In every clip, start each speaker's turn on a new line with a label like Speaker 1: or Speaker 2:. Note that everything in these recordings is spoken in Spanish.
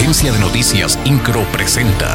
Speaker 1: Agencia de Noticias Incro presenta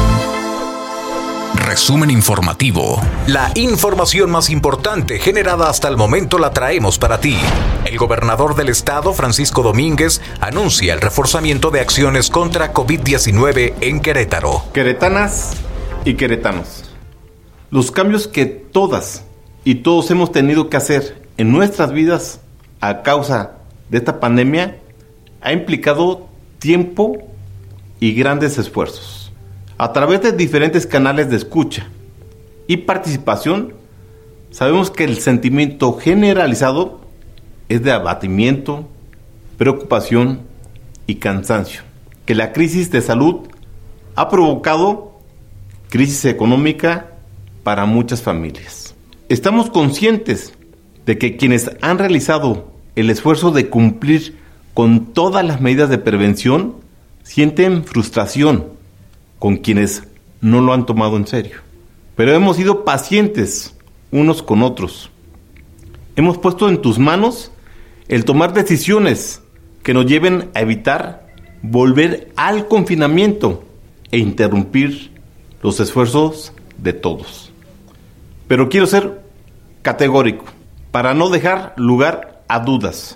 Speaker 1: Resumen informativo. La información más importante generada hasta el momento la traemos para ti. El gobernador del estado, Francisco Domínguez, anuncia el reforzamiento de acciones contra COVID-19 en Querétaro.
Speaker 2: Queretanas y queretanos, los cambios que todas y todos hemos tenido que hacer en nuestras vidas a causa de esta pandemia ha implicado tiempo y grandes esfuerzos. A través de diferentes canales de escucha y participación, sabemos que el sentimiento generalizado es de abatimiento, preocupación y cansancio, que la crisis de salud ha provocado crisis económica para muchas familias. Estamos conscientes de que quienes han realizado el esfuerzo de cumplir con todas las medidas de prevención sienten frustración con quienes no lo han tomado en serio. Pero hemos sido pacientes unos con otros. Hemos puesto en tus manos el tomar decisiones que nos lleven a evitar volver al confinamiento e interrumpir los esfuerzos de todos. Pero quiero ser categórico para no dejar lugar a dudas.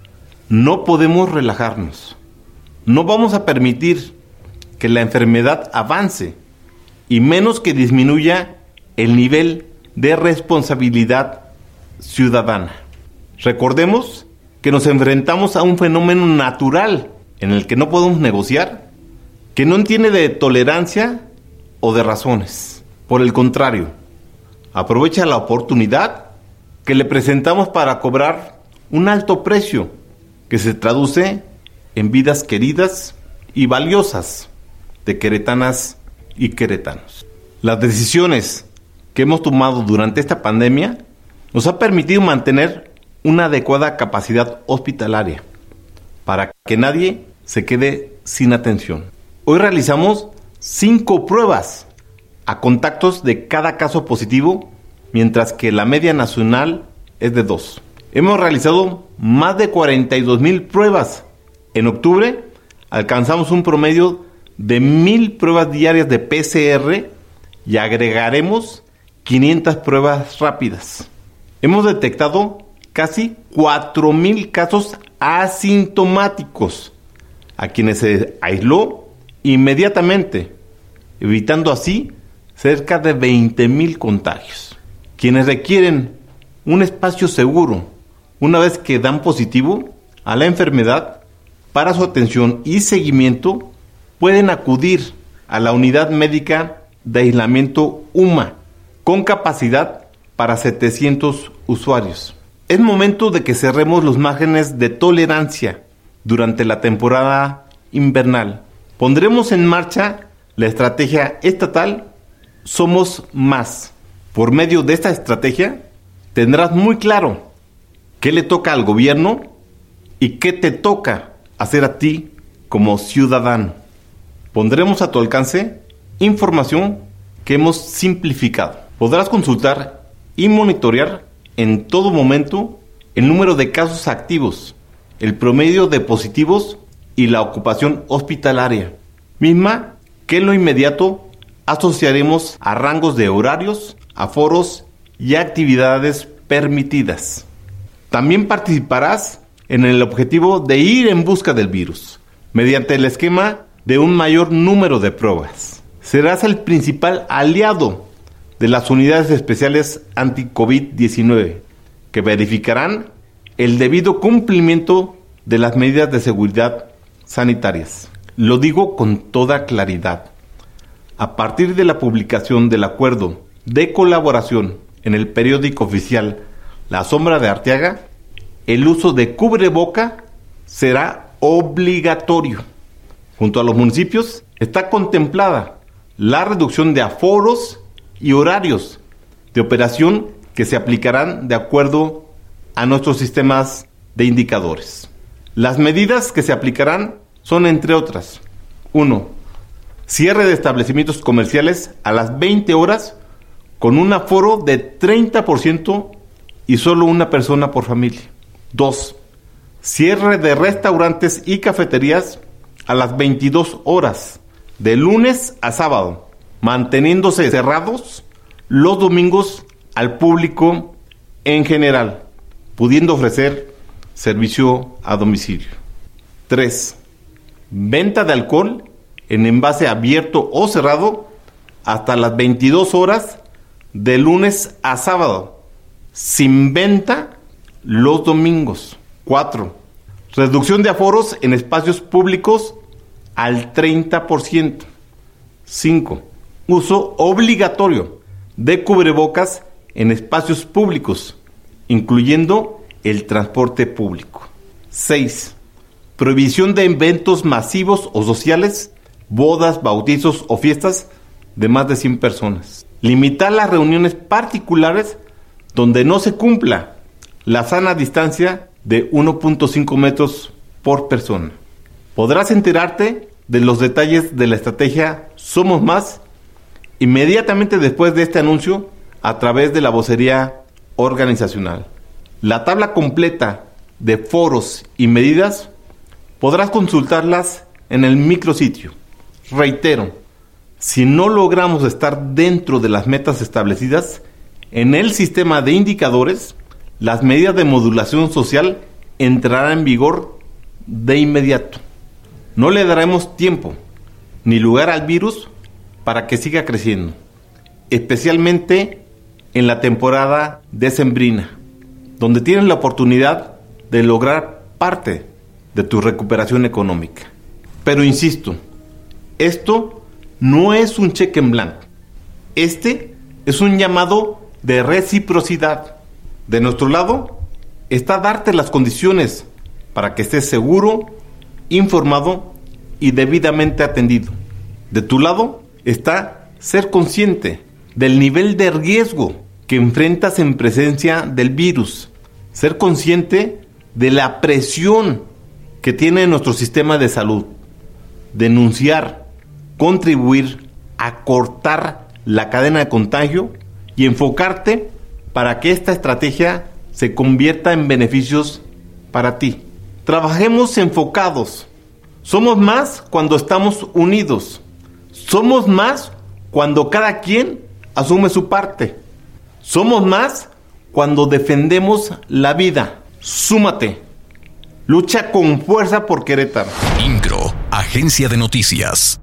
Speaker 2: No podemos relajarnos. No vamos a permitir que la enfermedad avance y menos que disminuya el nivel de responsabilidad ciudadana. Recordemos que nos enfrentamos a un fenómeno natural en el que no podemos negociar, que no entiende de tolerancia o de razones. Por el contrario, aprovecha la oportunidad que le presentamos para cobrar un alto precio que se traduce en vidas queridas y valiosas de queretanas y queretanos. Las decisiones que hemos tomado durante esta pandemia nos ha permitido mantener una adecuada capacidad hospitalaria para que nadie se quede sin atención. Hoy realizamos 5 pruebas a contactos de cada caso positivo, mientras que la media nacional es de 2. Hemos realizado más de 42,000 pruebas. En octubre alcanzamos un promedio de 1,000 pruebas diarias de PCR y agregaremos 500 pruebas rápidas. Hemos detectado casi 4,000 casos asintomáticos, a quienes se aisló inmediatamente, evitando así cerca de 20,000 contagios. Quienes requieren un espacio seguro una vez que dan positivo a la enfermedad, para su atención y seguimiento pueden acudir a la unidad médica de aislamiento UMA con capacidad para 700 usuarios. Es momento de que cerremos los márgenes de tolerancia durante la temporada invernal. Pondremos en marcha la estrategia estatal Somos Más. Por medio de esta estrategia tendrás muy claro qué le toca al gobierno y qué te toca hacer a ti como ciudadano. Pondremos a tu alcance información que hemos simplificado. Podrás consultar y monitorear en todo momento el número de casos activos, el promedio de positivos y la ocupación hospitalaria, misma que en lo inmediato asociaremos a rangos de horarios, aforos y actividades permitidas. También participarás en el objetivo de ir en busca del virus, mediante el esquema de un mayor número de pruebas. Serás el principal aliado de las unidades especiales anti-COVID-19, que verificarán el debido cumplimiento de las medidas de seguridad sanitarias. Lo digo con toda claridad. A partir de la publicación del acuerdo de colaboración en el periódico oficial La Sombra de Arteaga, el uso de cubreboca será obligatorio. Junto a los municipios está contemplada la reducción de aforos y horarios de operación que se aplicarán de acuerdo a nuestros sistemas de indicadores. Las medidas que se aplicarán son, entre otras: 1. Cierre de establecimientos comerciales a las 20 horas con un aforo de 30% y solo una persona por familia. 2. Cierre de restaurantes y cafeterías a las 22 horas, de lunes a sábado, manteniéndose cerrados los domingos al público en general, pudiendo ofrecer servicio a domicilio. 3. Venta de alcohol en envase abierto o cerrado hasta las 22 horas de lunes a sábado, sin venta los domingos. 4. Reducción de aforos en espacios públicos al 30%. 5. Uso obligatorio de cubrebocas en espacios públicos, incluyendo el transporte público. 6. Prohibición de eventos masivos o sociales, bodas, bautizos o fiestas de más de 100 personas. Limitar las reuniones particulares donde no se cumpla la sana distancia de 1.5 metros por persona. Podrás enterarte de los detalles de la estrategia Somos Más inmediatamente después de este anuncio a través de la vocería organizacional. La tabla completa de foros y medidas podrás consultarlas en el micrositio. Reitero, si no logramos estar dentro de las metas establecidas en el sistema de indicadores, las medidas de modulación social entrarán en vigor de inmediato. No le daremos tiempo ni lugar al virus para que siga creciendo, especialmente en la temporada decembrina, donde tienes la oportunidad de lograr parte de tu recuperación económica. Pero insisto, esto no es un cheque en blanco. Este es un llamado de reciprocidad. De nuestro lado está darte las condiciones para que estés seguro, informado y debidamente atendido. De tu lado está ser consciente del nivel de riesgo que enfrentas en presencia del virus. Ser consciente de la presión que tiene nuestro sistema de salud. Denunciar, contribuir a cortar la cadena de contagio y enfocarte para que esta estrategia se convierta en beneficios para ti. Trabajemos enfocados. Somos más cuando estamos unidos. Somos más cuando cada quien asume su parte. Somos más cuando defendemos la vida. Súmate. Lucha con fuerza por Querétaro.
Speaker 1: INCRO, Agencia de Noticias.